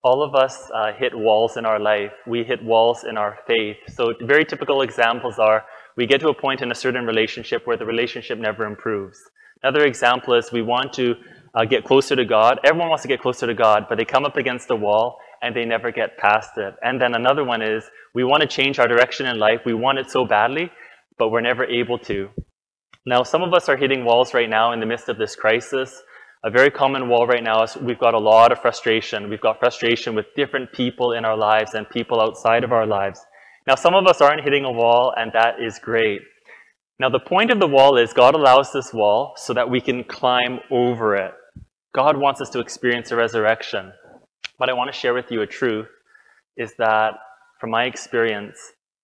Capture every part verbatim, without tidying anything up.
All of us uh, hit walls in our life. We hit walls in our faith. So very typical examples are we get to a point in a certain relationship where the relationship never improves. Another example is we want to uh, get closer to God. Everyone wants to get closer to God, but they come up against a wall and they never get past it. And then another one is we want to change our direction in life. We want it so badly, but we're never able to. Now, some of us are hitting walls right now in the midst of this crisis. A very common wall right now is we've got a lot of frustration. We've got frustration with different people in our lives and people outside of our lives. Now, some of us aren't hitting a wall, and that is great. Now, the point of the wall is God allows this wall so that we can climb over it. God wants us to experience a resurrection. But I want to share with you a truth, is that from my experience,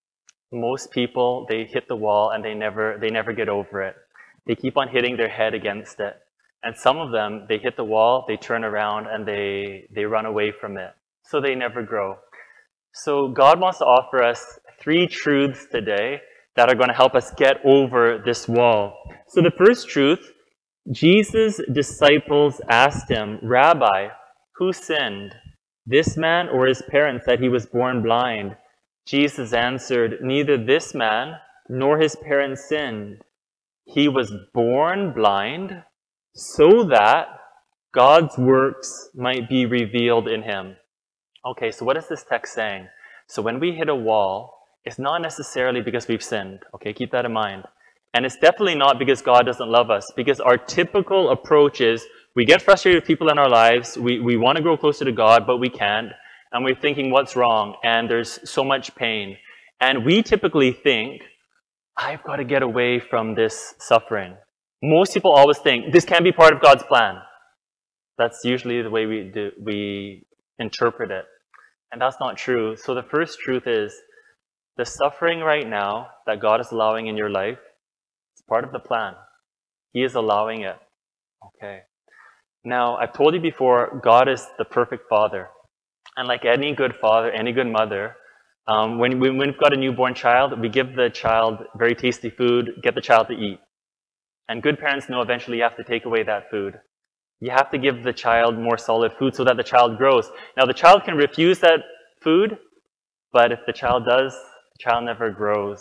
most people, they hit the wall and they never, they never get over it. They keep on hitting their head against it. And some of them, they hit the wall, they turn around, and they, they run away from it. So they never grow. So God wants to offer us three truths today that are going to help us get over this wall. So the first truth, Jesus' disciples asked him, "Rabbi, who sinned, this man or his parents, that he was born blind?" Jesus answered, "Neither this man nor his parents sinned. He was born blind so that God's works might be revealed in him." Okay, so what is this text saying? So when we hit a wall, it's not necessarily because we've sinned. Okay, keep that in mind. And it's definitely not because God doesn't love us, because our typical approach is we get frustrated with people in our lives, we, we want to grow closer to God, but we can't, and we're thinking, what's wrong? And there's so much pain. And we typically think, I've got to get away from this suffering. Most people always think, this can't be part of God's plan. That's usually the way we do, we interpret it. And that's not true. So the first truth is, the suffering right now that God is allowing in your life is part of the plan. He is allowing it. Okay. Now, I've told you before, God is the perfect Father. And like any good father, any good mother, um, when, we, when we've got a newborn child, we give the child very tasty food, get the child to eat. And good parents know eventually you have to take away that food. You have to give the child more solid food so that the child grows. Now, the child can refuse that food, but if the child does, the child never grows.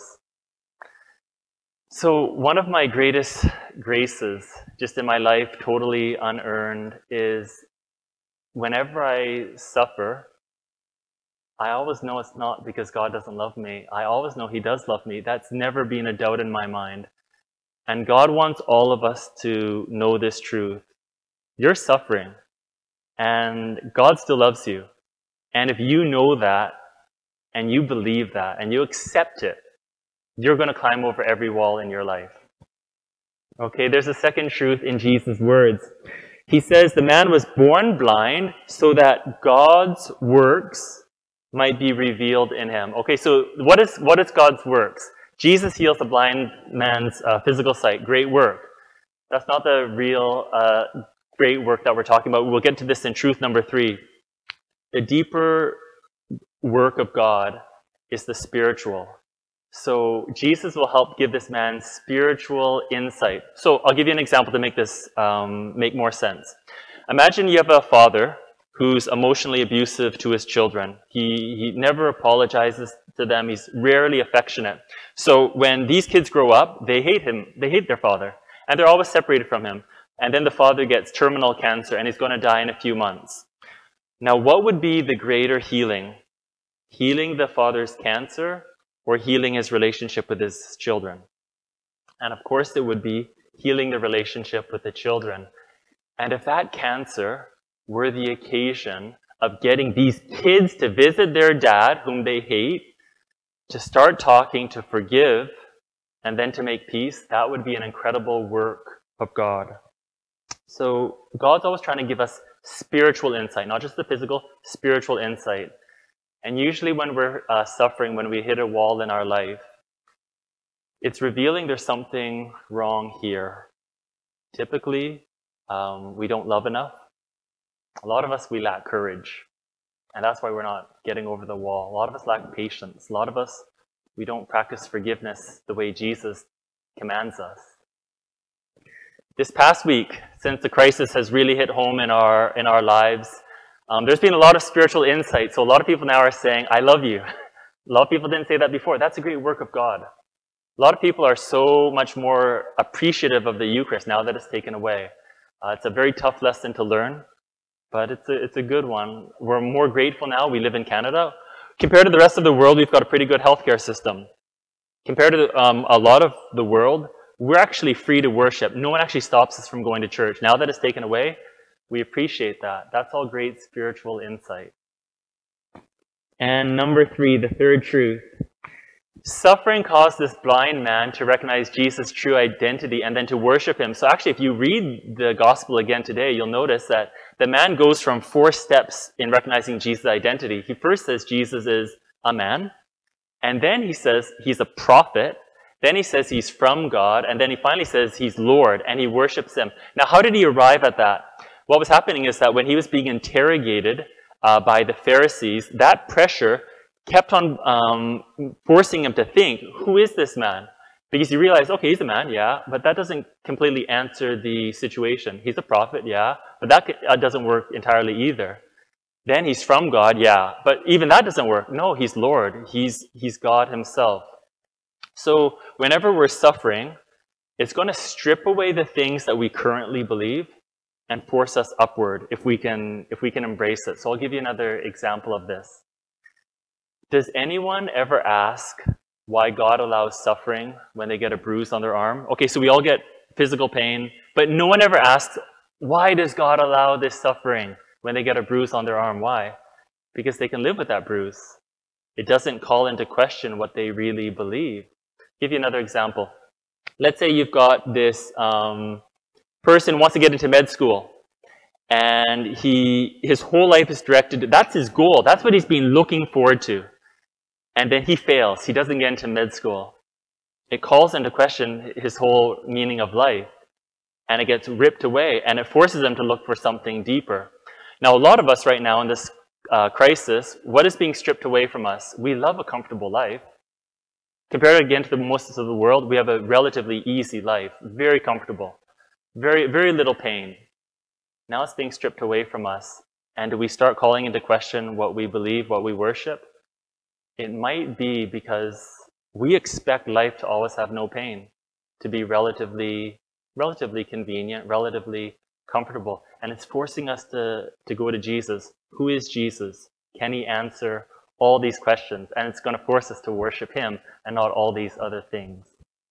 So one of my greatest graces, just in my life, totally unearned, is whenever I suffer, I always know it's not because God doesn't love me. I always know He does love me. That's never been a doubt in my mind. And God wants all of us to know this truth. You're suffering, and God still loves you. And if you know that, and you believe that, and you accept it, you're going to climb over every wall in your life. Okay, there's a second truth in Jesus' words. He says, the man was born blind so that God's works might be revealed in him. Okay, so what is what is God's works? Jesus heals the blind man's uh, physical sight. Great work. That's not the real uh, great work that we're talking about. We'll get to this in truth number three. The deeper work of God is the spiritual. So Jesus will help give this man spiritual insight. So I'll give you an example to make this um, make more sense. Imagine you have a father who's emotionally abusive to his children. He, he never apologizes to them. He's rarely affectionate. So when these kids grow up, they hate him. They hate their father. And they're always separated from him. And then the father gets terminal cancer and he's going to die in a few months. Now, what would be the greater healing? Healing the father's cancer or healing his relationship with his children? And of course, it would be healing the relationship with the children. And if that cancer were the occasion of getting these kids to visit their dad, whom they hate, to start talking, to forgive, and then to make peace, that would be an incredible work of God. So God's always trying to give us spiritual insight, not just the physical, spiritual insight. And usually when we're uh, suffering, when we hit a wall in our life, it's revealing there's something wrong here. Typically, um, we don't love enough. A lot of us, we lack courage. And that's why we're not getting over the wall. A lot of us lack patience. A lot of us, we don't practice forgiveness the way Jesus commands us. This past week, since the crisis has really hit home in our in our lives, Um, there's been a lot of spiritual insight, so a lot of people now are saying, I love you. A lot of people didn't say that before. That's a great work of God. A lot of people are so much more appreciative of the Eucharist now that it's taken away. Uh, it's a very tough lesson to learn, but it's a, it's a good one. We're more grateful now. We live in Canada. Compared to the rest of the world, we've got a pretty good healthcare system. Compared to um, a lot of the world, we're actually free to worship. No one actually stops us from going to church. Now that it's taken away, we appreciate that. That's all great spiritual insight. And number three, the third truth. Suffering caused this blind man to recognize Jesus' true identity and then to worship him. So actually, if you read the gospel again today, you'll notice that the man goes from four steps in recognizing Jesus' identity. He first says Jesus is a man, and then he says he's a prophet, then he says he's from God, and then he finally says he's Lord, and he worships him. Now, how did he arrive at that? What was happening is that when he was being interrogated uh, by the Pharisees, that pressure kept on um, forcing him to think, who is this man? Because he realized, okay, he's a man, yeah, but that doesn't completely answer the situation. He's a prophet, yeah, but that uh, doesn't work entirely either. Then he's from God, yeah, but even that doesn't work. No, he's Lord. He's, he's God himself. So whenever we're suffering, it's going to strip away the things that we currently believe and force us upward if we can, if we can embrace it. So I'll give you another example of this. Does anyone ever ask why God allows suffering when they get a bruise on their arm? Okay, so we all get physical pain, but no one ever asks, why does God allow this suffering when they get a bruise on their arm? Why? Because they can live with that bruise. It doesn't call into question what they really believe. I'll give you another example. Let's say you've got this um, person who wants to get into med school, and he his whole life is directed, that's his goal, that's what he's been looking forward to. And then he fails. He doesn't get into med school. It calls into question his whole meaning of life. And it gets ripped away. And it forces him to look for something deeper. Now, a lot of us right now in this uh, crisis, what is being stripped away from us? We love a comfortable life. Compared again to the most of the world, we have a relatively easy life. Very comfortable. Very, very little pain. Now it's being stripped away from us. And do we start calling into question what we believe, what we worship? It might be because we expect life to always have no pain, to be relatively, relatively convenient, relatively comfortable. And it's forcing us to, to go to Jesus. Who is Jesus? Can he answer all these questions? And it's going to force us to worship him and not all these other things.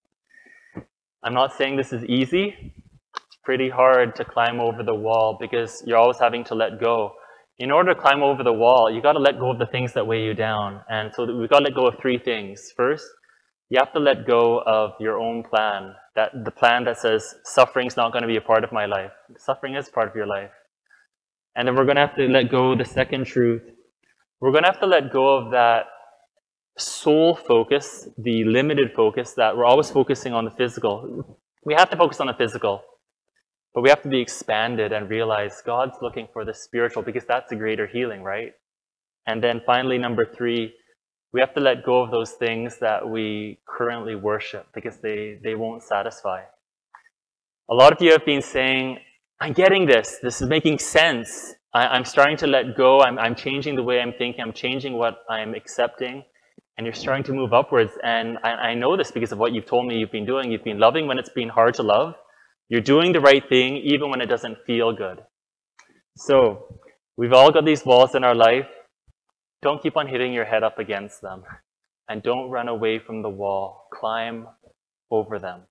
I'm not saying this is easy. It's pretty hard to climb over the wall because you're always having to let go. In order to climb over the wall, you got to let go of the things that weigh you down. And so we've got to let go of three things. First, you have to let go of your own plan. That the plan that says suffering's not going to be a part of my life. Suffering is part of your life. And then we're going to have to let go of the second truth. We're going to have to let go of that soul focus, the limited focus that we're always focusing on the physical. We have to focus on the physical. But we have to be expanded and realize God's looking for the spiritual because that's a greater healing, right? And then finally, number three, we have to let go of those things that we currently worship because they, they won't satisfy. A lot of you have been saying, I'm getting this. This is making sense. I, I'm starting to let go. I'm, I'm changing the way I'm thinking. I'm changing what I'm accepting. And you're starting to move upwards. And I, I know this because of what you've told me you've been doing. You've been loving when it's been hard to love. You're doing the right thing even when it doesn't feel good. So, we've all got these walls in our life. Don't keep on hitting your head up against them. And don't run away from the wall. Climb over them.